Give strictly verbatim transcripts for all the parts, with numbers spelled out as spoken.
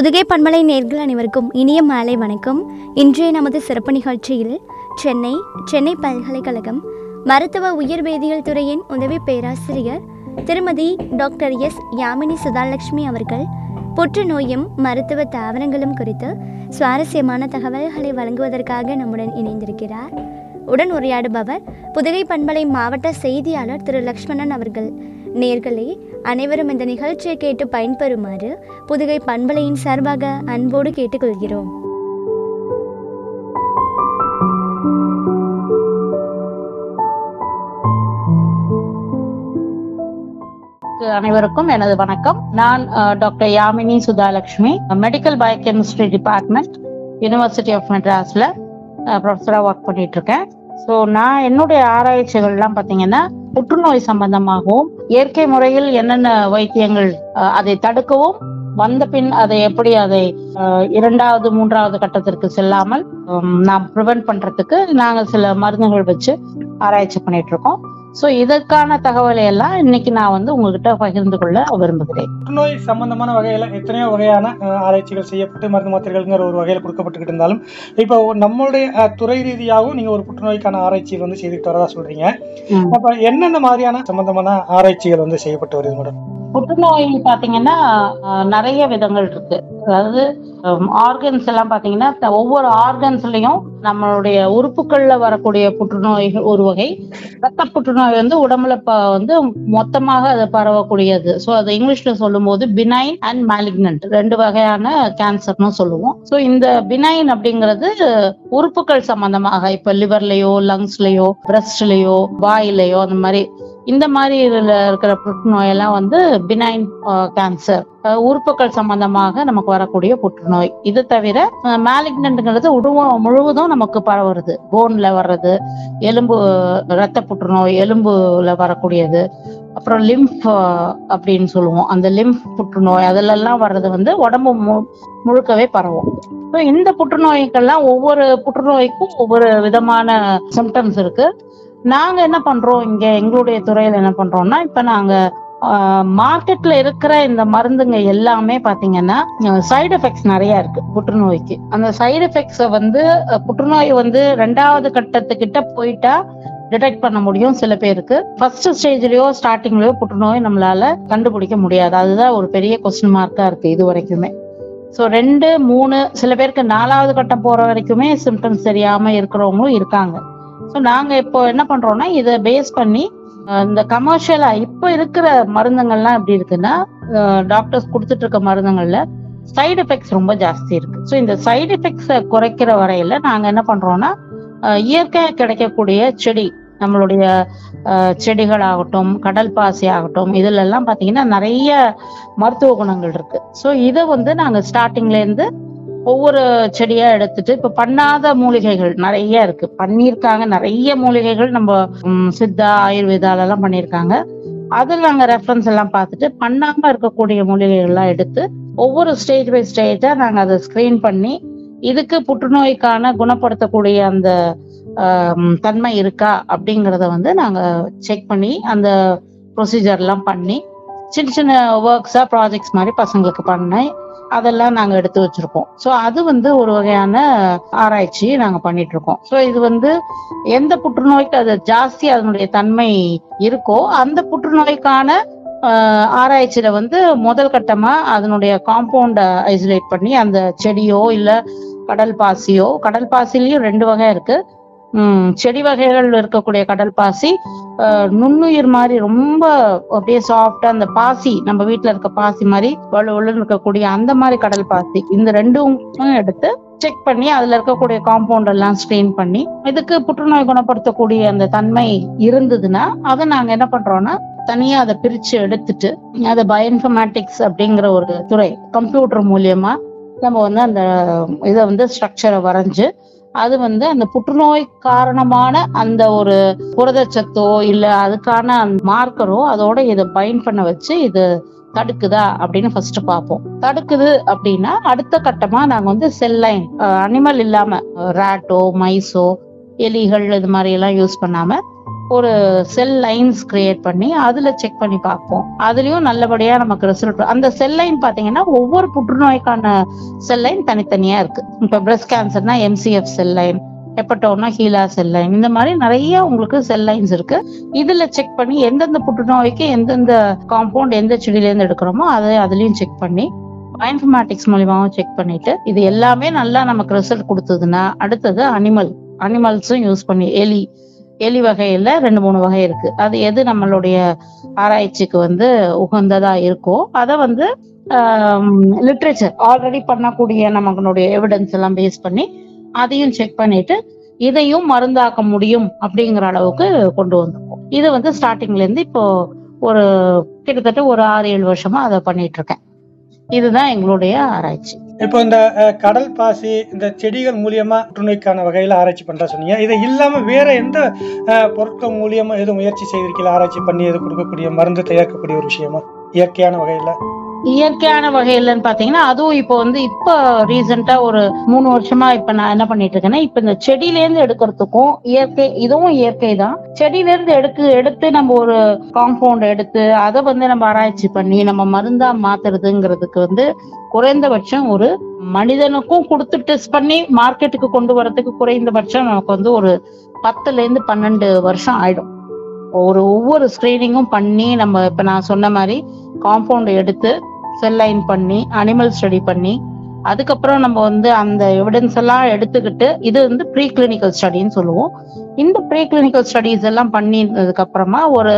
புதுகை பண்பலை நேயர்கள் அனைவருக்கும் இனிய மாலை வணக்கம். இன்றைய நமது சிறப்பு நிகழ்ச்சியில் சென்னை சென்னை பல்கலைக்கழகம் மருத்துவ உயிர்வேதியியல் துறையின் உதவி பேராசிரியர் திருமதி டாக்டர் எஸ் யாமினி சுதாலட்சுமி அவர்கள் புற்றுநோயும் மருத்துவ தாவரங்களும் குறித்து சுவாரஸ்யமான தகவல்களை வழங்குவதற்காக நம்முடன் இணைந்திருக்கிறார். உடன் உரையாடுபவர் புதுகை பண்பலை மாவட்ட செய்தியாளர் திரு லக்ஷ்மணன் அவர்கள். நேயர்களே, அனைவரும் இந்த நிகழ்ச்சியை கேட்டு பயன்பெறுமாறு புதுகை பண்பலையின் சார்பாக அன்போடு கேட்டுக்கொள்கிறோம். அனைவருக்கும் எனது வணக்கம். நான் doctor Yamini Sudhalakshmi, medical biochemistry department, university of மெட்ராஸ்ல ப்ரொஃபஸரா ஒர்க் பண்ணிட்டு இருக்கேன். ஸோ நான் என்னுடைய ஆராய்ச்சிகள்லாம் பார்த்தீங்கன்னா புற்றுநோய் சம்பந்தமாகவும் இயற்கை முறையில் என்னென்ன வைத்தியங்கள் அதை தடுக்கவும் வந்த பின் அதை எப்படி அதை இரண்டாவது மூன்றாவது கட்டத்திற்கு செல்லாமல் நாம் ப்ரிவென்ட் பண்றதுக்கு நாங்கள் சில மருந்துகள் வச்சு ஆராய்ச்சி பண்ணிட்டு இருக்கோம். ஸோ இதற்கான தகவலை எல்லாம் இன்னைக்கு நான் வந்து உங்ககிட்ட பகிர்ந்து கொள்ள விரும்புகிறேன். புற்றுநோய் சம்பந்தமான வகையில எத்தனையோ வகையான ஆராய்ச்சிகள் செய்யப்பட்டு மருந்து மாத்திரைகள்ங்கிற ஒரு வகையில கொடுக்கப்பட்டுக்கிட்டு இருந்தாலும் இப்போ நம்மளுடைய துறை ரீதியாகவும் நீங்க ஒரு புற்றுநோய்க்கான ஆராய்ச்சிகள் வந்து செய்துட்டு வரதா சொல்றீங்க. அப்ப என்னென்ன மாதிரியான சம்பந்தமான ஆராய்ச்சிகள் வந்து செய்யப்பட்டு வருது மேடம்? புற்றுநோய் பாத்தீங்கன்னா நிறைய விதங்கள் இருக்கு. அதாவது ஆர்கன்ஸ் எல்லாம் பாத்தீங்கன்னா ஒவ்வொரு ஆர்கன்ஸ்லயும் நம்மளுடைய உறுப்புகள்ல வரக்கூடிய புற்றுநோய்கள் ஒரு வகை. ரத்த புற்றுநோய் வந்து உடம்புல வந்து மொத்தமாக அது பரவக்கூடியது. ஸோ அது இங்கிலீஷ்ல சொல்லும் போது பினைன் அண்ட் மேலிக்னன்ட் ரெண்டு வகையான கேன்சர்னு சொல்லுவோம். ஸோ இந்த பினைன் அப்படிங்கிறது உறுப்புகள் சம்பந்தமாக, இப்ப லிவர்லயோ லங்ஸ்லயோ பிரஸ்ட்லயோ வாயிலையோ அந்த மாதிரி இந்த மாதிரி இருக்கிற புற்றுநோயெல்லாம் வந்து பினைன் கேன்சர், உறுப்புகள் சம்பந்தமாக நமக்கு வரக்கூடிய புற்றுநோய். இது தவிர மேலிக்னன்ட்ங்கிறது உடம்பு முழுவதும் நமக்கு பரவுறது, போன்ல வர்றது, எலும்பு ரத்த புற்றுநோய் எலும்புல வரக்கூடியது, அப்புறம் லிம்ப் அப்படின்னு சொல்லுவோம், அந்த லிம்ப் புற்றுநோய் அதுல எல்லாம் வர்றது வந்து உடம்பு மு முழுக்கவே பரவும். ஸோ இந்த புற்றுநோய்க்கெல்லாம் ஒவ்வொரு புற்றுநோய்க்கும் ஒவ்வொரு விதமான சிம்டம்ஸ் இருக்கு. நாங்க என்ன பண்றோம் இங்க எங்களுடைய துறையில என்ன பண்றோம்னா, இப்ப நாங்க மார்க்கெட்ல இருக்கிற இந்த மருந்துங்க எல்லாமே பாத்தீங்கன்னா சைடு எஃபெக்ட்ஸ் நிறைய இருக்கு புற்றுநோய்க்கு. அந்த சைடு எஃபெக்ட்ஸ வந்து புற்றுநோய் வந்து ரெண்டாவது கட்டத்துக்கிட்ட போயிட்டா டிடெக்ட் பண்ண முடியும் சில பேருக்கு. ஃபர்ஸ்ட் ஸ்டேஜ்லயோ ஸ்டார்டிங்லயோ புற்றுநோய் நம்மளால கண்டுபிடிக்க முடியாது. அதுதான் ஒரு பெரிய கொஸ்டின் மார்க்கா இருக்கு இது வரைக்குமே. ஸோ ரெண்டு மூணு சில பேருக்கு நாலாவது கட்டம் போற வரைக்குமே சிம்டம்ஸ் தெரியாம இருக்கிறவங்களும் இருக்காங்க. ஸோ நாங்க இப்போ என்ன பண்றோம்னா இதை பேஸ் பண்ணி இந்த கமர்ஷியலா இப்ப இருக்கிற மருந்துகள்லாம் எப்படி இருக்குன்னா, டாக்டர்ஸ் கொடுத்துட்டு இருக்க மருந்துகள்ல சைடு எஃபெக்ட்ஸ் ரொம்ப ஜாஸ்தி இருக்கு. ஸோ இந்த சைடு எஃபெக்ட்ஸை குறைக்கிற வரையில நாங்க என்ன பண்றோம்னா இயற்கையா கிடைக்கக்கூடிய செடி, நம்மளுடைய செடிகள் ஆகட்டும் கடல் பாசி ஆகட்டும், இதுல எல்லாம் பாத்தீங்கன்னா நிறைய மருத்துவ குணங்கள் இருக்கு. ஸோ இதை வந்து நாங்க ஸ்டார்டிங்ல இருந்து ஒவ்வொரு செடியா எடுத்துட்டு, இப்ப பண்ணாத மூலிகைகள் நிறைய இருக்கு, பண்ணியிருக்காங்க நிறைய மூலிகைகள், நம்ம சித்தா ஆயுர்வேதால எல்லாம் பண்ணியிருக்காங்க. அதில் நாங்க ரெஃபரன்ஸ் எல்லாம் பார்த்துட்டு பண்ணாம இருக்கக்கூடிய மூலிகைகள் எல்லாம் எடுத்து ஒவ்வொரு ஸ்டேஜ் பை ஸ்டேஜா நாங்க அதை ஸ்கிரீன் பண்ணி இதுக்கு புற்றுநோய்க்கான குணப்படுத்தக்கூடிய அந்த தன்மை இருக்கா அப்படிங்கிறத வந்து நாங்க செக் பண்ணி அந்த ப்ரொசீஜர் எல்லாம் பண்ணி சின்ன சின்ன ஒர்க்ஸா ப்ராஜெக்ட்ஸ் மாதிரி பசங்களுக்கு பண்ணி அதெல்லாம் நாங்க எடுத்து வச்சிருக்கோம். ஸோ அது வந்து ஒரு வகையான ஆராய்ச்சி நாங்க பண்ணிட்டு இருக்கோம். ஸோ இது வந்து எந்த புற்றுநோய்க்கு அது ஜாஸ்தி அதனுடைய தன்மை இருக்கோ அந்த புற்றுநோய்க்கான ஆராய்ச்சியில வந்து முதல் கட்டமா அதனுடைய காம்பவுண்ட ஐசோலேட் பண்ணி அந்த செடியோ இல்ல கடல் பாசியோ, கடல் பாசிலையும் ரெண்டு வகை இருக்கு. உம் செடி வகைகள் இருக்கக்கூடிய கடல் பாசி நுண்ணுயிர் மாதிரி ரொம்ப அப்படியே சாஃப்டா, அந்த பாசி நம்ம வீட்டுல இருக்க பாசி மாதிரி வலுவலுன்னு இருக்கக்கூடிய அந்த மாதிரி கடல் பாசி, இந்த ரெண்டும் எடுத்து செக் பண்ணி அதுல இருக்கக்கூடிய காம்பவுண்ட் எல்லாம் ஸ்கிரீன் பண்ணி இதுக்கு புற்றுநோய் குணப்படுத்தக்கூடிய அந்த தன்மை இருந்ததுன்னா அதை நாங்க என்ன பண்றோம்னா தனியா அதை பிரிச்சு எடுத்துட்டு அதை பயோஇன்ஃபர்மேட்டிக்ஸ் அப்படிங்கிற ஒரு துறை, கம்ப்யூட்டர் மூலியமா நம்ம வந்து அந்த இதை வந்து ஸ்ட்ரக்சரை வரைஞ்சு அது வந்து அந்த புற்றுநோய் காரணமான அந்த ஒரு புரதச்சத்தோ இல்ல அதுக்கான மார்க்கரோ அதோட இதை பைண்ட் பண்ண வச்சு இது தடுக்குதா அப்படின்னு ஃபர்ஸ்ட் பார்ப்போம். தடுக்குது அப்படின்னா அடுத்த கட்டமா நாங்க வந்து செல் லைன், அனிமல் இல்லாம ராட்டோ மைஸோ எலிகள் இது மாதிரி எல்லாம் யூஸ் பண்ணாம ஒரு செல் லைன்ஸ் கிரியேட் பண்ணி அதுல செக் பண்ணி பார்ப்போம். அதுலயும் நல்லபடியா நமக்கு ரிசல்ட். அந்த செல் லைன் பாத்தீங்கன்னா ஒவ்வொரு புற்றுநோய்க்கான செல் லைன் தனித்தனியா இருக்கு. இப்ப பிரஸ்ட் கேன்சர்னா எம்சிஎஃப் செல் லைன், ஹெப்படோனா ஹீலா செல் லைன், இந்த மாதிரி நிறைய உங்களுக்கு செல் லைன்ஸ் இருக்கு. இதுல செக் பண்ணி எந்தெந்த புற்றுநோய்க்கு எந்தெந்த காம்பவுண்ட் எந்த செடியில இருந்து எடுக்கிறோமோ அதை அதுலயும் செக் பண்ணி பயோஇன்ஃபர்மேட்டிக்ஸ் மூலியமாவும் செக் பண்ணிட்டு இது எல்லாமே நல்லா நமக்கு ரிசல்ட் கொடுத்ததுன்னா அடுத்தது அனிமல் அனிமல்ஸும் யூஸ் பண்ணி எலி எலி வகையில ரெண்டு மூணு வகை இருக்கு. அது எது நம்மளுடைய ஆராய்ச்சிக்கு வந்து உகந்ததா இருக்கோ அதை வந்து லிட்ரேச்சர் ஆல்ரெடி பண்ணக்கூடிய நம்மளுடைய எவிடன்ஸ் எல்லாம் பேஸ் பண்ணி அதையும் செக் பண்ணிட்டு இதையும் மருந்தாக்க முடியும் அப்படிங்கிற அளவுக்கு கொண்டு வந்திருக்கோம். இது வந்து ஸ்டார்டிங்ல இருந்து இப்போ ஒரு கிட்டத்தட்ட ஒரு ஆறு ஏழு வருஷமா அதை பண்ணிட்டு இருக்கேன். இதுதான் எங்களுடைய ஆராய்ச்சி. இப்போ இந்த கடல் பாசி இந்த செடிகள் மூலியமா புற்றுநோய்க்கான வகையில ஆராய்ச்சி பண்ற சொன்னீங்க. இதை இல்லாம வேற எந்த பொருட்கள் மூலியமா எதுவும் முயற்சி செய்திருக்கீங்களா? ஆராய்ச்சி பண்ணி எது கொடுக்கக்கூடிய மருந்து தயாரிக்கக்கூடிய ஒரு விஷயமா இயற்கையான வகையில? இயற்கையான வகையிலன்னு பாத்தீங்கன்னா அதுவும் இப்போ வந்து இப்ப ரீசெண்டா ஒரு மூணு வருஷமா இப்ப நான் என்ன பண்ணிட்டு இருக்கேன்னா இப்ப இந்த செடியில இருந்து எடுக்கிறதுக்கும் இயற்கை இதுவும் இயற்கை தான். செடியில இருந்து எடுத்து எடுத்து நம்ம ஒரு காம்பவுண்ட் எடுத்து அதை வந்து நம்ம ஆராய்ச்சி பண்ணி நம்ம மருந்தா மாத்துறதுங்கிறதுக்கு வந்து குறைந்தபட்சம் ஒரு மனிதனுக்கும் கொடுத்து டெஸ்ட் பண்ணி மார்க்கெட்டுக்கு கொண்டு வரதுக்கு குறைந்தபட்சம் நமக்கு வந்து ஒரு பத்துல இருந்து பன்னெண்டு வருஷம் ஆயிடும். ஒரு ஒவ்வொரு ஸ்கிரீனிங்கும் பண்ணி நம்ம இப்ப நான் சொன்ன மாதிரி காம்பவுண்ட் எடுத்து செல் லைன் பண்ணி அனிமல் ஸ்டடி பண்ணி அதுக்கப்புறம் நம்ம வந்து அந்த எவிடன்ஸ் எல்லாம் எடுத்துக்கிட்டு இது வந்து ப்ரீ கிளினிக்கல் ஸ்டடின்னு சொல்லுவோம். இந்த ப்ரீ கிளினிக்கல் ஸ்டடிஸ் எல்லாம் பண்ணினதுக்கு அப்புறமா ஒரு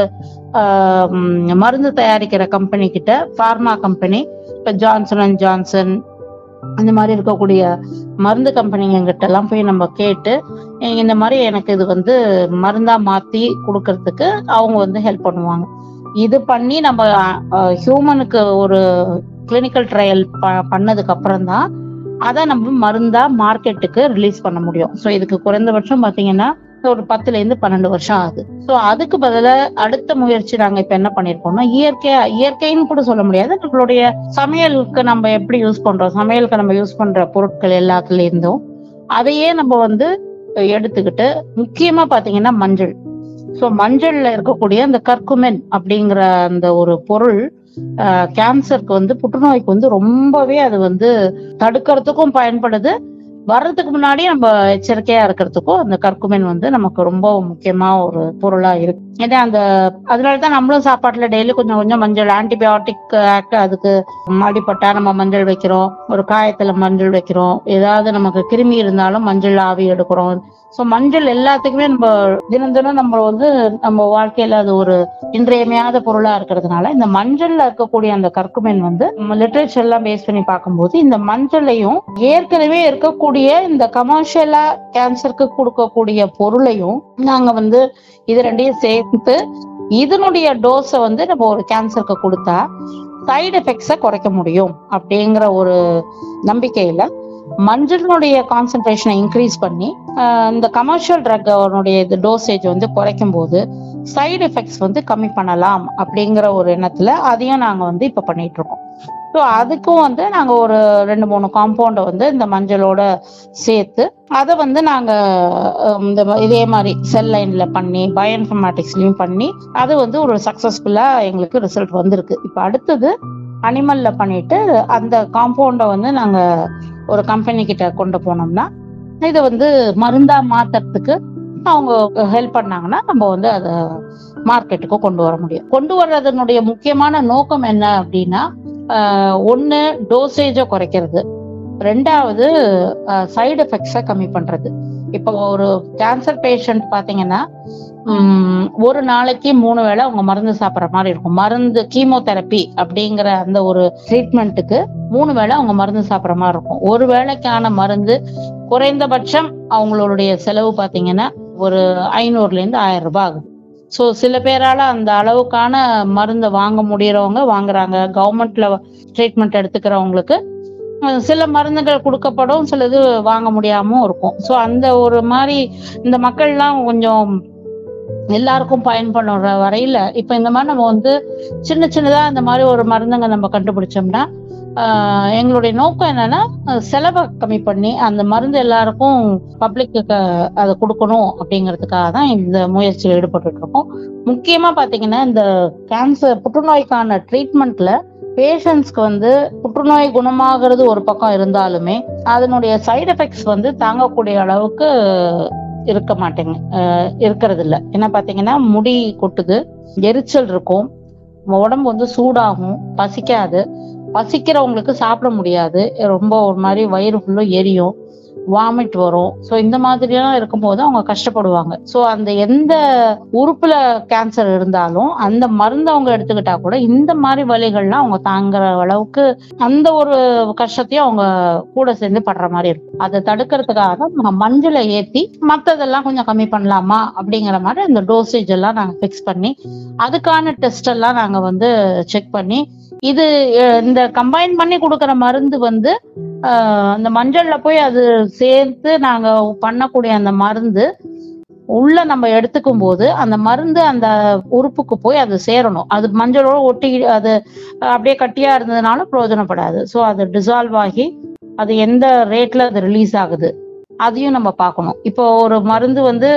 மருந்து தயாரிக்கிற கம்பெனி கிட்ட பார்மா கம்பெனி இப்ப ஜான்சன் அண்ட் ஜான்சன் இந்த மாதிரி இருக்கக்கூடிய மருந்து கம்பெனிங்க கிட்ட எல்லாம் போய் நம்ம கேட்டு இந்த மாதிரி எனக்கு இது வந்து மருந்தா மாத்தி கொடுக்கறதுக்கு அவங்க வந்து ஹெல்ப் பண்ணுவாங்க. இது பண்ணி நம்ம ஹியூமனுக்கு ஒரு கிளினிக்கல் ட்ரையல் பண்ணதுக்கு அப்புறம் தான் அதை நம்ம மருந்தா மார்க்கெட்டுக்கு ரிலீஸ் பண்ண முடியும். ஸோ இதுக்கு குறைந்தபட்சம் பாத்தீங்கன்னா ஒரு பத்துல இருந்து பன்னெண்டு வருஷம் ஆகுது. ஸோ அதுக்கு பதிலா அடுத்த முயற்சி நாங்க இப்ப என்ன பண்ணிருக்கோம்னா இயற்கையா இயற்கைன்னு கூட சொல்ல முடியாது, நம்மளுடைய சமையலுக்கு நம்ம எப்படி யூஸ் பண்றோம், சமையலுக்கு நம்ம யூஸ் பண்ற பொருட்கள் எல்லாத்துல இருந்தும் அதையே நம்ம வந்து எடுத்துக்கிட்டு முக்கியமா பாத்தீங்கன்னா மஞ்சள். ஸோ மஞ்சள்ல இருக்கக்கூடிய அந்த கர்குமென் அப்படிங்கிற அந்த ஒரு பொருள் கேன்சருக்கு வந்து புற்றுநோய்க்கு வந்து ரொம்பவே அது வந்து தடுக்கிறதுக்கும் பயன்படுது. வர்றதுக்கு முன்னாடி நம்ம எச்சரிக்கையா இருக்கிறதுக்கும் அந்த கர்குமென் வந்து நமக்கு ரொம்ப முக்கியமா ஒரு பொருளா இருக்கு. ஏன்னா அந்த அதனாலதான் நம்மளும் சாப்பாட்டுல டெய்லி கொஞ்சம் கொஞ்சம் மஞ்சள் ஆன்டிபயோட்டிக் ஆக்ட் அதுக்கு அடிப்பட்டா நம்ம மஞ்சள் வைக்கிறோம், ஒரு காயத்துல மஞ்சள் வைக்கிறோம், ஏதாவது நமக்கு கிருமி இருந்தாலும் மஞ்சள் ஆவி எடுக்கிறோம். ஸோ மஞ்சள் எல்லாத்துக்குமே நம்ம தினம் தினம் நம்ம வந்து நம்ம வாழ்க்கையில அது ஒரு இன்றியமையாத பொருளா இருக்கிறதுனால இந்த மஞ்சள்ல இருக்கக்கூடிய அந்த கர்குமென் வந்து லிட்ரேச்சர் எல்லாம் பேஸ் பண்ணி பார்க்கும்போது இந்த மஞ்சளையும் ஏற்கனவே இருக்கக்கூடிய இந்த கமர்ஷியலா கேன்சருக்கு கொடுக்கக்கூடிய பொருளையும் நாங்க வந்து இது ரெண்டையும் சேர்த்து இதனுடைய டோஸை வந்து நம்ம ஒரு கேன்சருக்கு கொடுத்தா சைடு எஃபெக்ட்ஸை குறைக்க முடியும் அப்படிங்கிற ஒரு நம்பிக்கையில மஞ்சளுடைய கான்சென்ட்ரேஷனை இன்க்ரீஸ் பண்ணி இந்த கமர்ஷியல் ட்ரக்னுடைய இது டோசேஜ் வந்து குறைக்கும் போது சைடு எஃபெக்ட்ஸ் வந்து கம்மி பண்ணலாம் அப்படிங்கிற ஒரு எண்ணத்துல அதையும் நாங்க வந்து இப்ப பண்ணிட்டு இருக்கோம். ஸோ அதுக்கும் வந்து நாங்க ஒரு ரெண்டு மூணு காம்பவுண்டை வந்து இந்த மஞ்சளோட சேர்த்து அதை வந்து நாங்க இந்த இதே மாதிரி செல் லைன்ல பண்ணி பயோஇன்ஃபர்மேட்டிக்ஸ்லயும் பண்ணி அது வந்து ஒரு சக்சஸ்ஃபுல்லா எங்களுக்கு ரிசல்ட் வந்திருக்கு. இப்ப அடுத்தது அனிமல்ல பண்ணிட்டு அந்த காம்பவுண்டை வந்து நாங்க ஒரு கம்பெனி கிட்ட கொண்டு போனோம்னா இதை வந்து மருந்தா மாத்துறதுக்கு அவங்க ஹெல்ப் பண்ணாங்கன்னா நம்ம வந்து அதை மார்க்கெட்டுக்கு கொண்டு வர முடியும். கொண்டு வர்றதனுடைய முக்கியமான நோக்கம் என்ன அப்படின்னா ஒன்னு டோசேஜை குறைக்கிறது, ரெண்டாவது சைடு எஃபெக்ட்ஸை கம்மி பண்றது. இப்போ ஒரு கேன்சர் பேஷண்ட் பாத்தீங்கன்னா உம் ஒரு நாளைக்கு மூணு வேளை அவங்க மருந்து சாப்பிட்ற மாதிரி இருக்கும். மருந்து கீமோதெரப்பி அப்படிங்கிற அந்த ஒரு ட்ரீட்மெண்ட்டுக்கு மூணு வேளை அவங்க மருந்து சாப்பிட்ற மாதிரி இருக்கும். ஒரு வேளைக்கான மருந்து குறைந்தபட்சம் அவங்களுடைய செலவு பாத்தீங்கன்னா ஒரு ஐநூறுல இருந்து ஆயிரம் ரூபாய் ஆகுது. ஸோ சில பேரால அந்த அளவுக்கான மருந்தை வாங்க முடியறவங்க வாங்குறாங்க. கவர்மெண்ட்ல ட்ரீட்மெண்ட் எடுத்துக்கிறவங்களுக்கு சில மருந்துகள் கொடுக்கப்படும், சிலது வாங்க முடியாம இருக்கும். ஸோ அந்த ஒரு மாதிரி இந்த மக்கள்லாம் கொஞ்சம் எல்லாருக்கும் பயன்படுற வரையில இப்ப இந்த மாதிரி நம்ம வந்து சின்ன சின்னதா இந்த மாதிரி ஒரு மருந்துங்க நம்ம கண்டுபிடிச்சோம்னா ஆஹ் எங்களுடைய நோக்கம் என்னன்னா செலவை கம்மி பண்ணி அந்த மருந்து எல்லாருக்கும் பப்ளிக்கு அதை கொடுக்கணும் அப்படிங்கிறதுக்காக தான் இந்த முயற்சியில் ஈடுபட்டு இருக்கோம். முக்கியமா பாத்தீங்கன்னா இந்த கேன்சர் புற்றுநோய்க்கான ட்ரீட்மெண்ட்ல பேஷண்ட்ஸ்க்கு வந்து புற்றுநோய் குணமாகிறது ஒரு பக்கம் இருந்தாலுமே அதனுடைய சைடு எஃபெக்ட்ஸ் வந்து தாங்கக்கூடிய அளவுக்கு இருக்க மாட்டேங்க இருக்கிறது இல்லை. என்ன பாத்தீங்கன்னா முடி கொட்டுது, எரிச்சல் இருக்கும், உடம்பு வந்து சூடாகும், பசிக்காது, பசிக்கிறவங்களுக்கு சாப்பிட முடியாது, ரொம்ப ஒரு மாதிரி வயிறு ஃபுல்லும் எரியும், வாமிட் வரும். ஸோ இந்த மாதிரிலாம் இருக்கும்போது அவங்க கஷ்டப்படுவாங்க. ஸோ அந்த எந்த உறுப்புல கேன்சர் இருந்தாலும் அந்த மருந்து அவங்க எடுத்துக்கிட்டா கூட இந்த மாதிரி வலிகள்லாம் அவங்க தாங்குற அளவுக்கு அந்த ஒரு கஷ்டத்தையும் அவங்க கூட சேர்ந்து படுற மாதிரி இருக்கும். அதை தடுக்கிறதுக்காக தான் மஞ்சளை ஏற்றி மற்றதெல்லாம் கொஞ்சம் கம்மி பண்ணலாமா அப்படிங்கிற மாதிரி அந்த டோசேஜ் எல்லாம் நாங்கள் ஃபிக்ஸ் பண்ணி அதுக்கான டெஸ்ட் எல்லாம் நாங்கள் வந்து செக் பண்ணி இது இந்த கம்பைன் பண்ணி கொடுக்குற மருந்து வந்து அந்த மஞ்சள்ல போய் அது சேர்த்து நாங்க பண்ணக்கூடிய அந்த மருந்து உள்ள நம்ம எடுத்துக்கும் போது அந்த மருந்து அந்த உறுப்புக்கு போய் அது சேரணும். அது மஞ்சளோட ஒட்டி அது அப்படியே கட்டியா இருந்ததுனால பிரயோஜனப்படாது. ஸோ அது டிசால்வ் ஆகி அது எந்த ரேட்ல அது ரிலீஸ் ஆகுது அதையும் நம்ம பார்க்கணும். இப்போ ஒரு மருந்து வந்து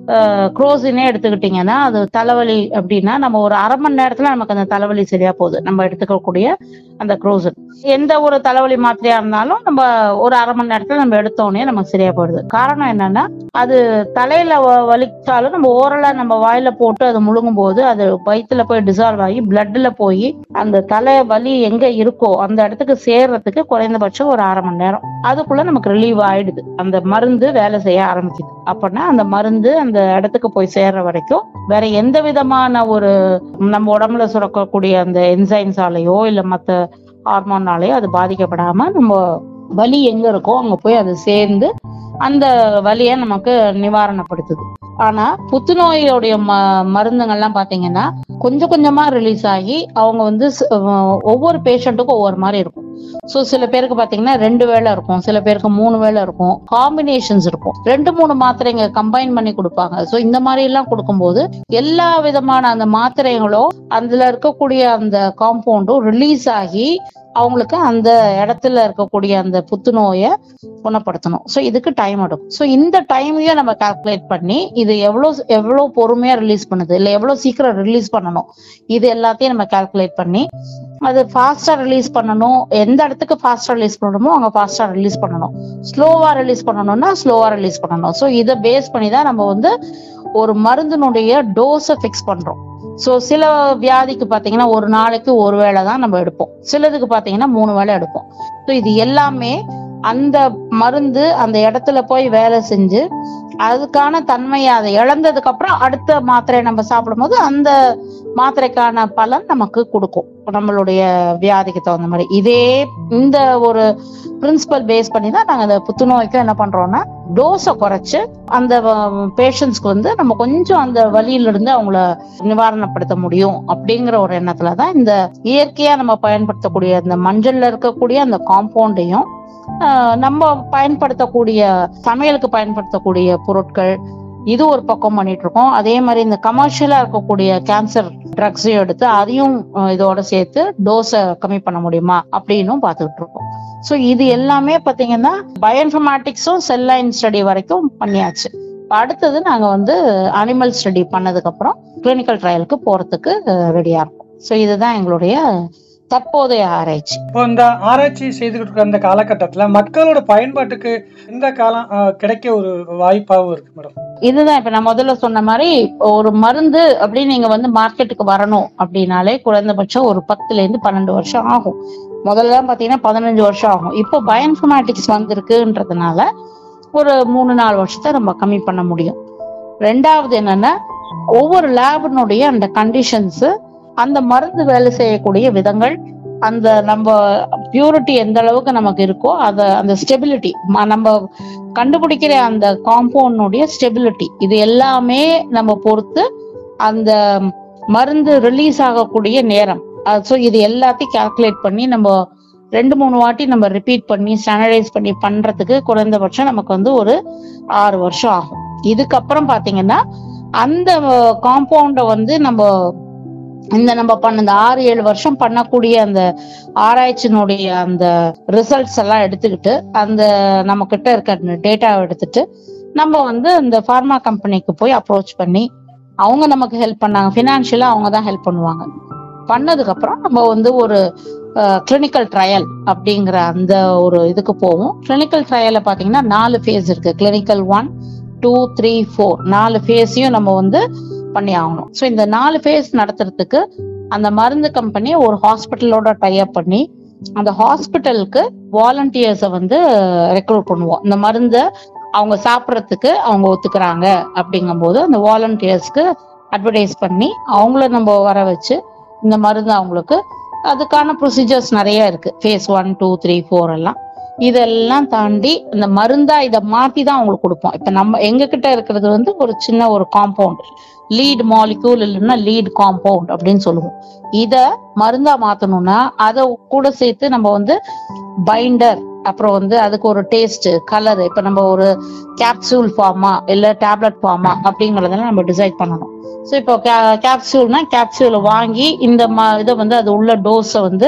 குரோசினே எடுத்துக்கிட்டீங்கன்னா அது தலைவலி அப்படின்னா நம்ம ஒரு அரை மணி நேரத்துல நமக்கு அந்த தலைவலி சரியா போகுது. நம்ம எடுத்துக்கக்கூடிய அந்த குரோசின் எந்த ஒரு தலைவலி மாத்திரையா இருந்தாலும் நம்ம ஒரு அரை மணி நேரத்துல நம்ம எடுத்தோடனே நமக்கு சரியா போயிடுது. காரணம் என்னன்னா அது தலையில வலிச்சாலும் நம்ம ஓரலா நம்ம வாயில போட்டு அது முழுங்கும் போது அது வயிற்றுல போய் டிசால்வ் ஆகி பிளட்ல போய் அந்த தலை வலி எங்க இருக்கோ அந்த இடத்துக்கு சேர்றதுக்கு குறைந்தபட்சம் ஒரு அரை மணி நேரம் அதுக்குள்ள நமக்கு ரிலீவ் ஆயிடுது. அந்த மருந்து வேலை செய்ய ஆரம்பிக்குது. அப்படின்னா அந்த மருந்து அந்த இடத்துக்கு போய் சேர்ற வரைக்கும் வேற எந்த விதமான ஒரு நம்ம உடம்புல சுரக்கக்கூடிய அந்த என்சைம்ஸாலேயோ இல்ல மத்த ஹார்மோனாலேயோ அது பாதிக்கப்படாம நம்ம வலி எங்க இருக்கோ அங்க போய் அது சேர்ந்து அந்த வலியை நமக்கு நிவாரணப்படுத்துது. ஆனா புத்துநோயோடைய ம மருந்துகள்லாம் பாத்தீங்கன்னா கொஞ்சம் கொஞ்சமா ரிலீஸ் ஆகி அவங்க வந்து ஒவ்வொரு பேஷண்ட்டுக்கும் ஒவ்வொரு மாதிரி இருக்கும். ஸோ சில பேருக்கு பாத்தீங்கன்னா ரெண்டு வேளை இருக்கும், சில பேருக்கு மூணு வேளை இருக்கும், காம்பினேஷன்ஸ் இருக்கும், ரெண்டு மூணு மாத்திரைங்க கம்பைன் பண்ணி கொடுப்பாங்க. ஸோ இந்த மாதிரி எல்லாம் கொடுக்கும்போது எல்லா விதமான அந்த மாத்திரைகளும் அதுல இருக்கக்கூடிய அந்த காம்பவுண்டும் ரிலீஸ் ஆகி அவங்களுக்கு அந்த இடத்துல இருக்கக்கூடிய அந்த புத்துநோயை குணப்படுத்தணும். ஸோ இதுக்கு டைம் எடுக்கும். ஸோ இந்த டைமையும் நம்ம கால்குலேட் பண்ணி இது எவ்வளவு எவ்வளவு பொறுமையா ரிலீஸ் பண்ணுது இல்லை எவ்வளவு சீக்கிரம் ரிலீஸ் பண்ணணும் இது எல்லாத்தையும் நம்ம கால்குலேட் பண்ணி அது ஃபாஸ்டா ரிலீஸ் பண்ணணும். எந்த இடத்துக்கு ஃபாஸ்டா ரிலீஸ் பண்ணணுமோ அங்க ஃபாஸ்டா ரிலீஸ் பண்ணணும். ஸ்லோவா ரிலீஸ் பண்ணணும்னா ஸ்லோவா ரிலீஸ் பண்ணணும். ஸோ இதை பேஸ் பண்ணி தான் நம்ம வந்து ஒரு மருந்தினுடைய டோஸை ஃபிக்ஸ் பண்றோம். ஸோ சில வியாதிக்கு பாத்தீங்கன்னா ஒரு நாளைக்கு ஒரு வேளை தான் நம்ம எடுப்போம், சிலதுக்கு பாத்தீங்கன்னா மூணு வேளை எடுப்போம். ஸோ இது எல்லாமே அந்த மருந்து அந்த இடத்துல போய் வேலை செஞ்சு அதுக்கான தன்மையை அதை இழந்ததுக்கு அப்புறம் அடுத்த மாத்திரையை நம்ம சாப்பிடும் போது அந்த மாத்திரைக்கான பலன் நமக்கு கொடுக்கும் நம்மளுடைய வியாதிக்கு தகுந்த மாதிரி. இதே இந்த ஒரு பிரின்சிபல் பேஸ் பண்ணி தான் நாங்க அந்த புத்துநோய்க்கும் என்ன பண்றோம்னா டோஸை குறைச்சு அந்த பேஷண்ட்ஸ்க்கு வந்து நம்ம கொஞ்சம் அந்த வலியில இருந்து அவங்கள நிவாரணப்படுத்த முடியும் அப்படிங்கிற ஒரு எண்ணத்துலதான் இந்த இயற்கையா நம்ம பயன்படுத்தக்கூடிய அந்த மஞ்சள்ல இருக்கக்கூடிய அந்த காம்பவுண்டையும் நம்ம பயன்படுத்தக்கூடிய சமையலுக்கு பயன்படுத்தக்கூடிய பொருட்கள் இது ஒரு பக்கம் பண்ணிட்டு இருக்கோம். அதே மாதிரி இந்த கமர்ஷியலா இருக்கக்கூடிய கேன்சர் ட்ரக்ஸையும் எடுத்து அதையும் இதோட சேர்த்து டோஸை கம்மி பண்ண முடியுமா அப்படின்னும் பார்த்துக்கிட்டு இருக்கோம். ஸோ இது எல்லாமே பார்த்தீங்கன்னா பயோஇன்ஃபர்மேட்டிக்ஸும் செல் லைன் ஸ்டடி வரைக்கும் பண்ணியாச்சு. அடுத்தது நாங்க வந்து அனிமல் ஸ்டடி பண்ணதுக்கு அப்புறம் கிளினிக்கல் ட்ரையலுக்கு போறதுக்கு ரெடியா இருக்கும். ஸோ இதுதான் எங்களுடைய தற்போதைய ஆராய்ச்சி. இப்போ இந்த ஆராய்ச்சி செய்துகிட்டு இருக்க அந்த காலகட்டத்துல மக்களோட பயன்பாட்டுக்கு எந்த காலம் கிடைக்க ஒரு வாய்ப்பாகவும் இருக்கு மேடம்? இதுதான் இப்ப நான் முதல்ல சொன்ன மாதிரி ஒரு மருந்து அப்படின்னு நீங்க வந்து மார்க்கெட்டுக்கு வரணும் அப்படின்னாலே குறைந்தபட்சம் ஒரு பத்துல இருந்து பன்னெண்டு வருஷம் ஆகும். முதல்ல பாத்தீங்கன்னா பதினஞ்சு வருஷம் ஆகும். இப்போ பயோஇன்ஃபர்மேட்டிக்ஸ் வந்திருக்குன்றதுனால ஒரு மூணு நாலு வருஷத்தை நம்ம கம்மி பண்ண முடியும். ரெண்டாவது என்னன்னா ஒவ்வொரு லேபினுடைய அந்த கண்டிஷன்ஸ், அந்த மருந்து வேலை செய்யக்கூடிய விதங்கள், அந்த நம்ம பியூரிட்டி எந்த அளவுக்கு நமக்கு இருக்கோ அத அந்த ஸ்டெபிலிட்டி, நம்ம கண்டுபிடிக்கிற அந்த காம்பவுண்டுடைய ஸ்டெபிலிட்டி, இது எல்லாமே நம்ம பொறுத்து அந்த மருந்து ரிலீஸ் ஆகக்கூடிய நேரம். ஸோ இது எல்லாத்தையும் கால்குலேட் பண்ணி நம்ம ரெண்டு மூணு வாட்டி நம்ம ரிப்பீட் பண்ணி ஸ்டாண்டர்டைஸ் பண்ணி பண்றதுக்கு குறைந்தபட்சம் நமக்கு வந்து ஒரு ஆறு வருஷம் ஆகும். இதுக்கப்புறம் பாத்தீங்கன்னா அந்த காம்பவுண்டை வந்து நம்ம இந்த நம்ம பண்ண இந்த ஆறு ஏழு வருஷம் பண்ணக்கூடிய அந்த ஆராய்ச்சியினுடைய அந்த ரிசல்ட்ஸ் எல்லாம் எடுத்துக்கிட்டு அந்த நம்ம கிட்ட இருக்க டேட்டாவை எடுத்துட்டு நம்ம வந்து இந்த ஃபார்மா கம்பெனிக்கு போய் அப்ரோச் பண்ணி அவங்க நமக்கு ஹெல்ப் பண்ணாங்க. ஃபினான்ஷியலா அவங்க தான் ஹெல்ப் பண்ணுவாங்க. பண்ணதுக்கு அப்புறம் நம்ம வந்து ஒரு கிளினிக்கல் ட்ரையல் அப்படிங்கிற அந்த ஒரு இதுக்கு போவோம். கிளினிக்கல் ட்ரையல்ல பாத்தீங்கன்னா நாலு ஃபேஸ் இருக்கு. Clinical one two three four நாலு ஃபேஸையும் நம்ம வந்து பண்ணி ஆகணும். ஸோ இந்த நாலு ஃபேஸ் நடத்துறதுக்கு அந்த மருந்து கம்பெனி ஒரு ஹாஸ்பிட்டலோட டைப் பண்ணி அந்த ஹாஸ்பிட்டலுக்கு வாலண்டியர்ஸை வந்து ரெக்ரூட் பண்ணுவோம். இந்த மருந்தை அவங்க சாப்பிட்றதுக்கு அவங்க ஒத்துக்கிறாங்க அப்படிங்கும் போது அந்த வாலண்டியர்ஸ்க்கு அட்வர்டைஸ் பண்ணி அவங்கள நம்ம வர வச்சு இந்த மருந்து அவங்களுக்கு அதுக்கான ப்ரொசீஜர்ஸ் நிறைய இருக்கு. Phase one two three four எல்லாம் இதெல்லாம் தாண்டி இந்த மருந்தா இதை மாத்தி தான் அவங்களுக்கு கொடுப்போம். இப்ப நம்ம எங்க கிட்ட இருக்கிறது வந்து ஒரு சின்ன ஒரு காம்பவுண்ட் லீட் மாலிக்யூல் இல்லைன்னா லீட் காம்பவுண்ட் அப்படின்னு சொல்லுவோம். இத மருந்தா மாத்தணும்னா அதை கூட சேர்த்து நம்ம வந்து பைண்டர், அப்புறம் வந்து அதுக்கு ஒரு டேஸ்ட், கலர், இப்ப நம்ம ஒரு கேப்சூல் ஃபார்மா இல்ல டேப்லெட் ஃபார்மா அப்படிங்கறதெல்லாம் நம்ம டிசைட் பண்ணணும். ஸோ இப்போ கேப்சூல்னா கேப்சூலை வாங்கி இந்த இதை வந்து அது உள்ள டோஸை வந்து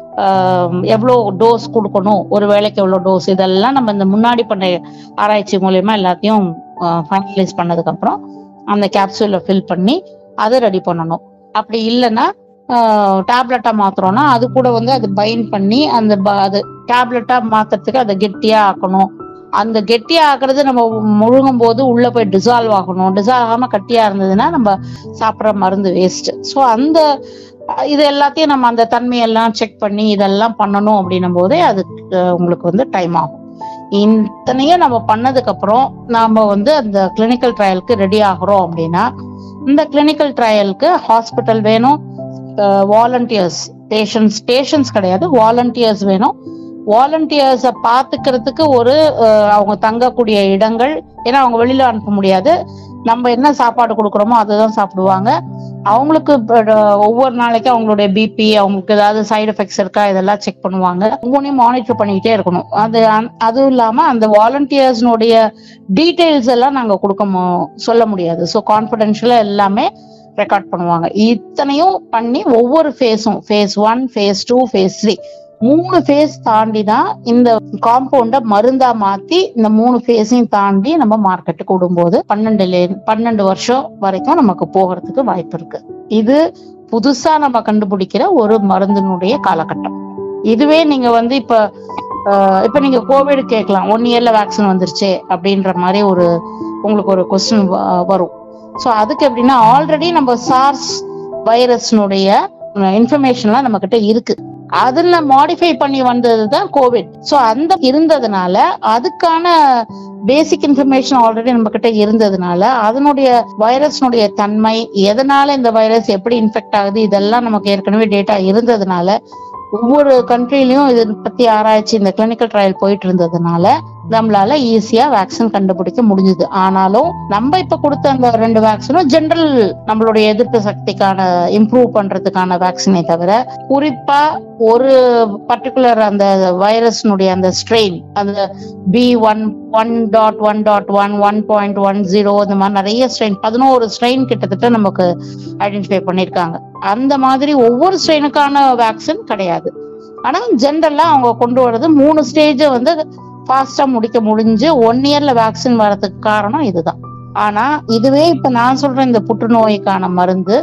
எவ்வளோ டோஸ் கொடுக்கணும், ஒரு வேளைக்கு எவ்வளோ டோஸ், இதெல்லாம் நம்ம இந்த முன்னாடி பண்ண ஆராய்ச்சி மூலயமா எல்லாத்தையும் ஃபைனலைஸ் பண்ணதுக்கு அப்புறம் அந்த கேப்சூலை ஃபில் பண்ணி அதை ரெடி பண்ணணும். அப்படி இல்லைன்னா டேப்லெட்டா மாத்துறோம்னா அது கூட வந்து அது பைண்ட் பண்ணி அந்த அது டேப்லெட்டா மாத்துறதுக்கு அதை கெட்டியா ஆக்கணும். அந்த கெட்டியா ஆக்குறது நம்ம முழுங்கும் போது உள்ள போய் டிசால்வ் ஆகணும். டிசால்வ் ஆகாம கட்டியா இருந்ததுன்னா நம்ம சாப்பிட்ற மருந்து வேஸ்ட். ஸோ அந்த இது எல்லாத்தையும் நம்ம அந்த தன்மையெல்லாம் செக் பண்ணி இதெல்லாம் பண்ணணும் அப்படின்னும் போதே அது உங்களுக்கு வந்து டைம் ஆகும். இத்தனையும் நம்ம பண்ணதுக்கு அப்புறம் நாம வந்து அந்த கிளினிக்கல் ட்ரையலுக்கு ரெடி ஆகிறோம் அப்படின்னா இந்த கிளினிக்கல் ட்ரையலுக்கு ஹாஸ்பிட்டல் வேணும், வாலண்டியர்ஸ், பேஷண்ட்ஸ் பேஷண்ட்ஸ் கிடையாது வாலண்டியர்ஸ் வேணும். வாலண்டியர்ஸை பார்த்துக்கிறதுக்கு ஒரு அவங்க தங்கக்கூடிய இடங்கள், ஏன்னா அவங்க வெளியில அனுப்ப முடியாது. நம்ம என்ன சாப்பாடு கொடுக்குறோமோ அதுதான் சாப்பிடுவாங்க. அவங்களுக்கு ஒவ்வொரு நாளைக்கும் அவங்களுடைய பிபி, அவங்களுக்கு ஏதாவது சைடு எஃபெக்ட்ஸ் இருக்கா இதெல்லாம் செக் பண்ணுவாங்க. ஒவ்வொன்றையும் மானிட்டர் பண்ணிக்கிட்டே இருக்கணும். அது அதுவும் இல்லாம அந்த வாலண்டியர்ஸ்னுடைய டீட்டெயில்ஸ் எல்லாம் நாங்க கொடுக்க சொல்ல முடியாது. ஸோ கான்ஃபிடென்ஷியலா எல்லாமே ரெக்கார்ட் பண்ணுவாங்க. இத்தனையும் பண்ணி ஒவ்வொரு ஃபேஸும் phase one phase two phase three மூணு ஃபேஸ் தாண்டி தான் இந்த காம்பவுண்ட மருந்தா மாத்தி இந்த மூணு ஃபேஸையும் தாண்டி நம்ம மார்க்கெட்டுக்கு விடும்போது பன்னெண்டுல பன்னெண்டு வருஷம் வரைக்கும் நமக்கு போகிறதுக்கு வாய்ப்பு இருக்கு. இது புதுசா நம்ம கண்டுபிடிக்கிற ஒரு மருந்தினுடைய காலகட்டம். இதுவே நீங்க வந்து இப்ப இப்ப நீங்க கோவிட் கேட்கலாம், ஒன் இயர்ல வேக்சின் வந்துருச்சு அப்படின்ற மாதிரி ஒரு உங்களுக்கு ஒரு கொஸ்டின் வரும். ஸோ அதுக்கு எப்படின்னா ஆல்ரெடி நம்ம சார்ஸ் வைரஸ்னுடைய இன்ஃபர்மேஷன்லாம் நம்ம கிட்ட இருக்கு. அதுல மாடிஃபை பண்ணி வந்ததுதான் கோவிட். சோ அந்த இருந்ததுனால அதுக்கான பேசிக் இன்ஃபர்மேஷன் ஆல்ரெடி நம்ம கிட்ட இருந்ததுனால அதனுடைய வைரஸ்னுடைய தன்மை, எதனால இந்த வைரஸ் எப்படி இன்ஃபெக்ட் ஆகுது, இதெல்லாம் நமக்கு ஏற்கனவே டேட்டா இருந்ததுனால ஒவ்வொரு கண்ட்ரிலையும் இதை பத்தி ஆராய்ச்சி இந்த கிளினிக்கல் ட்ரையல் போயிட்டு இருந்ததுனால நம்மளால ஈஸியா வேக்சின் கண்டுபிடிக்க முடிஞ்சது. ஆனாலும் நம்ம இப்ப கொடுத்த அந்த ரெண்டு வேக்சினும் ஜெனரல் நம்மளுடைய எதிர்ப்பு சக்திக்கான இம்ப்ரூவ் பண்றதுக்கான வேக்சினை தவிர குறிப்பா ஒரு பர்டிகுலர் அந்த வைரஸ்னுடைய அந்த ஸ்ட்ரெயின், அந்த B one one dot one dot one one point one zero இந்த மாதிரி நிறைய ஸ்ட்ரெயின், பதினோரு ஸ்ட்ரெயின் கிட்டத்தட்ட நமக்கு ஐடென்டிஃபை பண்ணிருக்காங்க. அந்த மாதிரி ஒவ்வொரு ஸ்ட்ரெயினுக்கான வேக்சின் கிடையாது. ஆனா ஜென்ரலா அவங்க கொண்டு வர்றது மூணு ஸ்டேஜ் வந்து ஃபாஸ்டா முடிக்க முடிஞ்சு ஒன் இயர்ல வேக்சின் வர்றதுக்கு காரணம் இதுதான். ஆனா இதுவே இப்ப நான் சொல்றேன் இந்த புற்றுநோய்க்கான மருந்து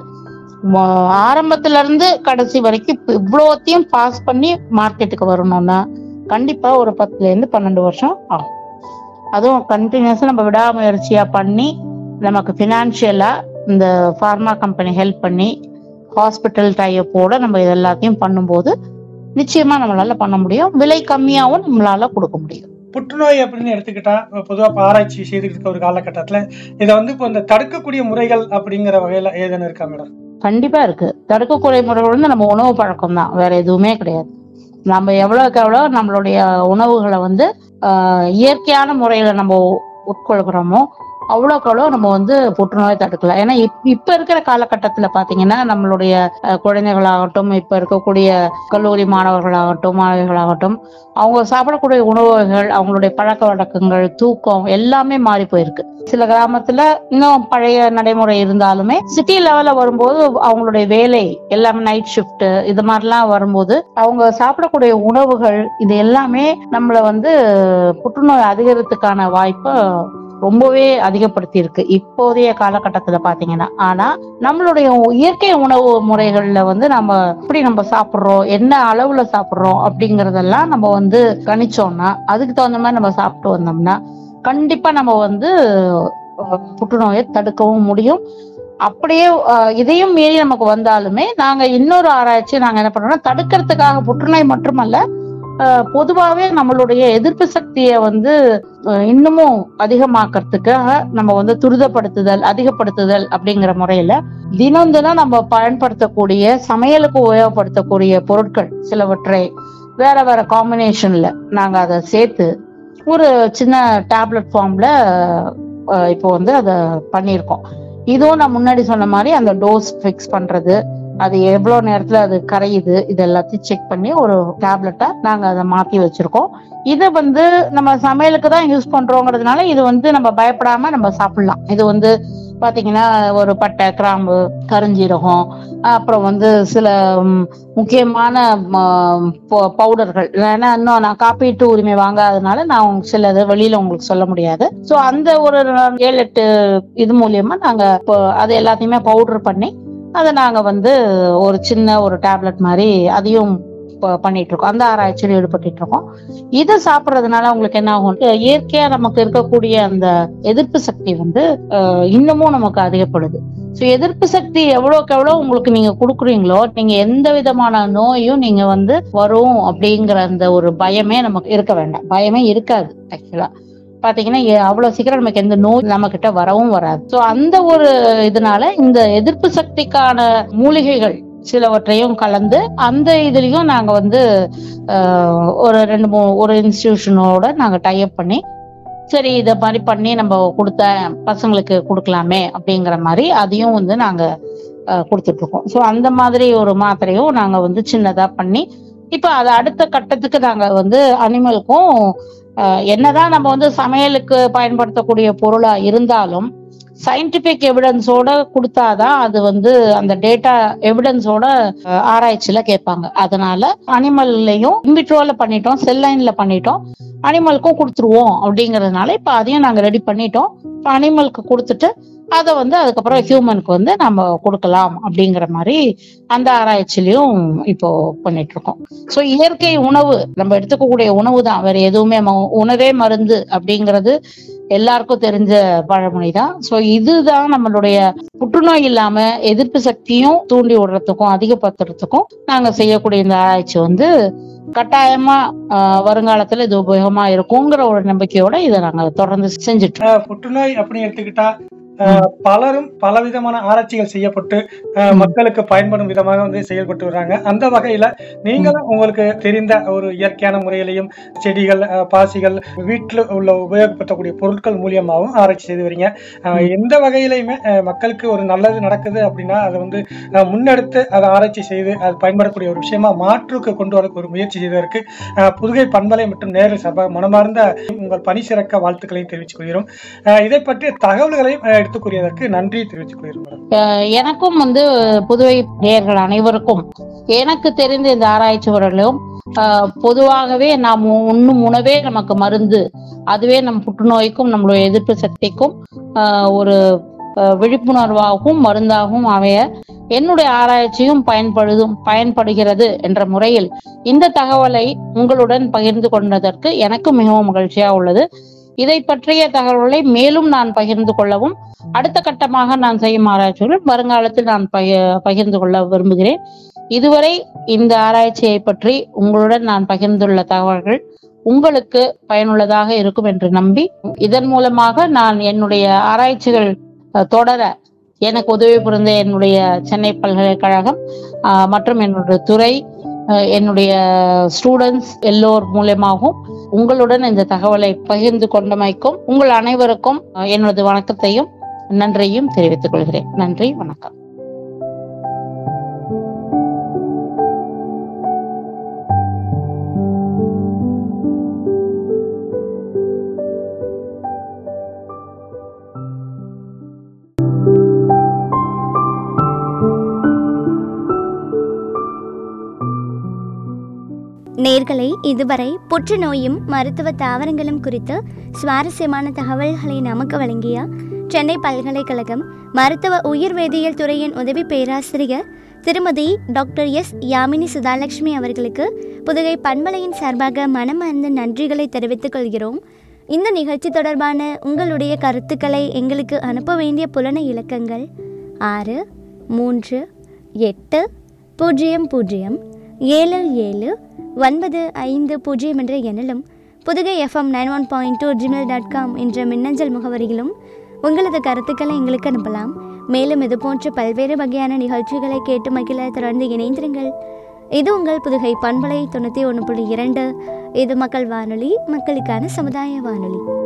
ஆரம்பத்துல இருந்து கடைசி வரைக்கும் இவ்வளோத்தையும் பாஸ் பண்ணி மார்க்கெட்டுக்கு வரணும்னா கண்டிப்பா ஒரு பத்துல இருந்து பன்னெண்டு வருஷம் ஆகும். அதுவும் கண்டினியூஸா நம்ம விடாமுயற்சியா பண்ணி நமக்கு பினான்சியலா இந்த பார்மா கம்பெனி ஹெல்ப் பண்ணி ஹாஸ்பிட்டல் டைப்போட நம்ம இது எல்லாத்தையும் பண்ணும்போது நிச்சயமா நம்மளால பண்ண முடியும். விலை கம்மியாவும் நம்மளால கொடுக்க முடியும். புற்றுநோய் அப்படின்னு எடுத்துக்கிட்டா பொதுவாக ஆராய்ச்சி செய்துட்டு இருக்க ஒரு காலகட்டத்துல இதை வந்து இப்போ இந்த தடுக்கக்கூடிய முறைகள் அப்படிங்கிற வகையில ஏதேனும் இருக்கா மேடம்? கண்டிப்பா இருக்கு. தடுக்கக்கூடிய முறைகள் வந்து நம்ம உணவு பழக்கம் தான், வேற எதுவுமே கிடையாது. நம்ம எவ்வளவுக்கு எவ்வளவு நம்மளுடைய உணவுகளை வந்து ஆஹ் இயற்கையான முறையில நம்ம உட்கொள்கிறோமோ அவ்வளோக்கு அவ்வளோ நம்ம வந்து புற்றுநோயை தடுக்கலாம். ஏன்னா இப் இப்ப இருக்கிற காலகட்டத்துல பாத்தீங்கன்னா நம்மளுடைய குழந்தைகளாகட்டும், இப்ப இருக்கக்கூடிய கல்லூரி மாணவர்களாகட்டும், மாணவிகளாகட்டும், அவங்க சாப்பிடக்கூடிய உணவுகள், அவங்களுடைய பழக்க வழக்கங்கள், தூக்கம் எல்லாமே மாறி போயிருக்கு. சில கிராமத்துல இன்னும் பழைய நடைமுறை இருந்தாலுமே சிட்டி லெவல்ல வரும்போது அவங்களுடைய வேலை எல்லாமே நைட் ஷிஃப்ட் இது மாதிரிலாம் வரும்போது அவங்க சாப்பிடக்கூடிய உணவுகள் இது எல்லாமே நம்மள வந்து புற்றுநோய் அதிகரிக்கிறதுக்கான வாய்ப்பை ரொம்பவே அதிகப்படுத்தி இருக்கு இப்போதைய காலகட்டத்துல பாத்தீங்கன்னா. ஆனா நம்மளுடைய இயற்கை உணவு முறைகள்ல வந்து நம்ம எப்படி நம்ம சாப்பிடுறோம், என்ன அளவுல சாப்பிடுறோம் அப்படிங்கறதெல்லாம் நம்ம வந்து கணிச்சோம்னா, அதுக்கு தகுந்த மாதிரி நம்ம சாப்பிட்டு வந்தோம்னா கண்டிப்பா நம்ம வந்து புற்றுநோயை தடுக்கவும் முடியும். அப்படியே இதையும் மீறி நமக்கு வந்தாலுமே நாங்க இன்னொரு ஆராய்ச்சி நாங்க என்ன பண்றோம்னா, தடுக்கிறதுக்காக புற்றுநோய் மட்டுமல்ல, பொதுவாகவே நம்மளுடைய எதிர்ப்பு சக்தியை வந்து இன்னமும் அதிகமாக்குறதுக்காக நம்ம வந்து துரிதப்படுத்துதல், அதிகப்படுத்துதல் அப்படிங்கிற முறையில தினம் தினம் நம்ம பயன்படுத்தக்கூடிய சமையலுக்கு உபயோகப்படுத்தக்கூடிய பொருட்கள் சிலவற்றை வேற வேற காம்பினேஷன்ல நாங்க அதை சேர்த்து ஒரு சின்ன டேப்லெட் ஃபார்ம்ல இப்போ வந்து அதை பண்ணியிருக்கோம். இதுவும் நான் முன்னாடி சொன்ன மாதிரி அந்த டோஸ் ஃபிக்ஸ் பண்றது, அது எவ்வளவு நேரத்துல அது கரையுது, இது எல்லாத்தையும் செக் பண்ணி ஒரு டேப்லெட்டா நாங்க அதை மாத்தி வச்சிருக்கோம். இதை வந்து நம்ம சமையலுக்கு தான் யூஸ் பண்றோங்கிறதுனால இது வந்து நம்ம பயப்படாம நம்ம சாப்பிடலாம். இது வந்து பாத்தீங்கன்னா ஒரு பட்டை, கிராம்பு, கருஞ்சீரகம், அப்புறம் வந்து சில முக்கியமான பவுடர்கள். ஏன்னா இன்னும் நான் காப்பீட்டு உரிமை வாங்காததுனால நான் சிலது வெளியில உங்களுக்கு சொல்ல முடியாது. சோ அந்த ஒரு ஏழு எட்டு இது மூலியமா நாங்க அது எல்லாத்தையுமே பவுடர் பண்ணி அதை நாங்க வந்து ஒரு சின்ன ஒரு டேப்லெட் மாதிரி அதையும் பண்ணிட்டு இருக்கோம். அந்த ஆராய்ச்சியில் ஈடுபட்டு இருக்கோம். இதை சாப்பிட்றதுனால உங்களுக்கு என்ன ஆகும், இயற்கையா நமக்கு இருக்கக்கூடிய அந்த எதிர்ப்பு சக்தி வந்து இன்னமும் நமக்கு அதிகப்படுது. ஸோ எதிர்ப்பு சக்தி எவ்வளோக்கு எவ்வளோ உங்களுக்கு நீங்க கொடுக்குறீங்களோ, நீங்க எந்த விதமான நோயும் நீங்க வந்து வரும் அப்படிங்கிற அந்த ஒரு பயமே நமக்கு இருக்க வேண்டாம். பயமே இருக்காது. ஆக்சுவலா பாத்தீங்கன்னா அவ்வளவு சீக்கிரம் நமக்கு எந்த நோய் நம்ம கிட்ட வரவும் வராது. சோ அந்த ஒரு இதனால இந்த எதிர்ப்பு சக்திக்கான மூலிகைகள் சிலவற்றையும் கலந்து அந்த இதுலயும் நாங்க வந்து ஒரு ரெண்டு மூணு ஒரு இன்ஸ்டிடியூஷனோட நாங்க டைப் பண்ணி சரி இத மாதிரி பண்ணி நம்ம கொடுத்த பசங்களுக்கு கொடுக்கலாமே அப்படிங்கிற மாதிரி அதையும் வந்து நாங்க கொடுத்துட்டு இருக்கோம். ஸோ அந்த மாதிரி ஒரு மாத்திரையும் நாங்க வந்து சின்னதா பண்ணி இப்ப அது அடுத்த கட்டத்துக்கு நாங்க வந்து அனிமலுக்கும் என்னதான் நம்ம வந்து சமையலுக்கு பயன்படுத்தக்கூடிய பொருளா இருந்தாலும் சயின்டிபிக் எவிடன்ஸோட கொடுத்தாதான் அது வந்து அந்த டேட்டா எவிடன்ஸோட ஆராய்ச்சியில கேட்பாங்க. அதனால அனிமல்லையும் இன்விட்ரோல பண்ணிட்டோம், செல் லைன்ல பண்ணிட்டோம், அனிமலுக்கும் கொடுத்துருவோம் அப்படிங்கறதுனால இப்ப அதையும் நாங்க ரெடி பண்ணிட்டோம். அனிமலுக்கு கொடுத்துட்டு அதை வந்து அதுக்கப்புறம் ஹியூமனுக்கு வந்து நம்ம கொடுக்கலாம் அப்படிங்கிற மாதிரி அந்த ஆராய்ச்சியிலையும் இப்போ பண்ணிட்டு இருக்கோம். சோ இயற்கை உணவு நம்ம எடுத்துக்கக்கூடிய உணவு தான், வேற எதுவுமே உணவே மருந்து அப்படிங்கிறது எல்லாருக்கும் தெரிஞ்ச பழமொழி தான். சோ இதுதான் நம்மளுடைய புற்றுநோய் இல்லாம எதிர்ப்பு சக்தியும் தூண்டி விடுறதுக்கும் அதிகப்படுத்துறதுக்கும் நாங்க செய்யக்கூடிய இந்த ஆராய்ச்சி வந்து கட்டாயமா வருங்காலத்துல இது உபயோகமா இருக்குங்கிற ஒரு நம்பிக்கையோட இதை நாங்க தொடர்ந்து செஞ்சுட்டு. புற்றுநோய் அப்படின்னு எடுத்துக்கிட்டா பலரும் பலவிதமான ஆராய்ச்சிகள் செய்யப்பட்டு மக்களுக்கு பயன்படும் விதமாக வந்து செயல்பட்டு வர்றாங்க. அந்த வகையில நீங்களும் உங்களுக்கு தெரிந்த ஒரு இயற்கையான முறையிலையும் செடிகள், பாசிகள், வீட்டுல உள்ள உபயோகப்படுத்தக்கூடிய பொருட்கள் மூலியமாகவும் ஆராய்ச்சி செய்து வரீங்க. எந்த வகையிலையுமே மக்களுக்கு ஒரு நல்லது நடக்குது அப்படின்னா அதை வந்து முன்னெடுத்து அதை ஆராய்ச்சி செய்து அது பயன்படக்கூடிய ஒரு விஷயமா மாற்றுக்கு கொண்டு வர ஒரு முயற்சி செய்வதற்கு புதுகை பண்பலை மற்றும் நேரில் சபை மனமார்ந்த உங்கள் பணி சிறக்க வாழ்த்துக்களையும் தெரிவித்துக் கொள்கிறோம். இதை பற்றிய தகவல்களையும் எடுத்துக்கூறியதற்கு நன்றி தெரிவித்துக் கொள்கிறோம். எனக்கும் வந்து புதுவை நேயர்கள் அனைவருக்கும் எனக்கு தெரிந்த இந்த ஆராய்ச்சியாளர்களும் பொதுவாகவே நாம் உண்ணும் உணவே நமக்கு மருந்து, அதுவே நம் புற்றுநோய்க்கும் நம்மளுடைய எதிர்ப்பு சக்திக்கும் ஒரு விழிப்புணர்வாகவும் மருந்தாகவும் அமைய என்னுடைய ஆராய்ச்சியும் பயன்படுதும் பயன்படுகிறது என்ற முறையில் இந்த தகவலை உங்களுடன் பகிர்ந்து கொண்டதற்கு எனக்கு மிகவும் மகிழ்ச்சியா உள்ளது. இதை பற்றிய தகவல்களை மேலும் நான் பகிர்ந்து கொள்ளவும் அடுத்த கட்டமாக நான் செய்யும் ஆராய்ச்சிகளும் வருங்காலத்தில் நான் பகிர்ந்து கொள்ள விரும்புகிறேன். இதுவரை இந்த ஆராய்ச்சியை பற்றி உங்களுடன் நான் பகிர்ந்துள்ள தகவல்கள் உங்களுக்கு பயனுள்ளதாக இருக்கும் என்று நம்பி இதன் மூலமாக நான் என்னுடைய ஆராய்ச்சிகள் தொடர எனக்கு உதவி புரிந்த என்னுடைய சென்னை பல்கலைக்கழகம் மற்றும் என்னுடைய துறை, என்னுடைய ஸ்டூடெண்ட்ஸ் எல்லோர் மூலமாகவும் உங்களுடன் இந்த தகவலை பகிர்ந்து கொண்டமைக்கும் உங்கள் அனைவருக்கும் என்னோட வணக்கத்தையும் நன்றியும் தெரிவித்துக் கொள்கிறேன். நன்றி, வணக்கம். நேர்களை இதுவரை புற்றுநோயும் மருத்துவ தாவரங்களும் குறித்து சுவாரஸ்யமான தகவல்களை நமக்கு வழங்கிய சென்னை பல்கலைக்கழகம் மருத்துவ உயிர்வேதியியல் துறையின் உதவி பேராசிரியர் திருமதி டாக்டர் எஸ் யாமினி சுதாலட்சுமி அவர்களுக்கு புதுகை பண்பலையின் சார்பாக மனமார்ந்த நன்றிகளை தெரிவித்துக் கொள்கிறோம். இந்த நிகழ்ச்சி தொடர்பான உங்களுடைய கருத்துக்களை எங்களுக்கு அனுப்ப வேண்டிய புலன இலக்கங்கள் ஆறு மூன்று எட்டு பூஜ்ஜியம் பூஜ்ஜியம் ஏழு ஏழு ஒன்பது ஐந்து பூஜ்ஜியம் என்ற எண்ணிலும் Pudugai FM nine one point two Gmail dot com என்ற மின்னஞ்சல் முகவரியிலும் உங்களது கருத்துக்களை எங்களுக்கு அனுப்பலாம். மேலும் இது போன்ற பல்வேறு வகையான நிகழ்ச்சிகளை கேட்டு மகிழ தொடர்ந்து இணைந்திருங்கள். இது உங்கள் புதுகை பண்பலை தொண்ணூற்றி ஒன்று புள்ளி இரண்டு. இது மக்கள் வானொலி, மக்களுக்கான சமுதாய வானொலி.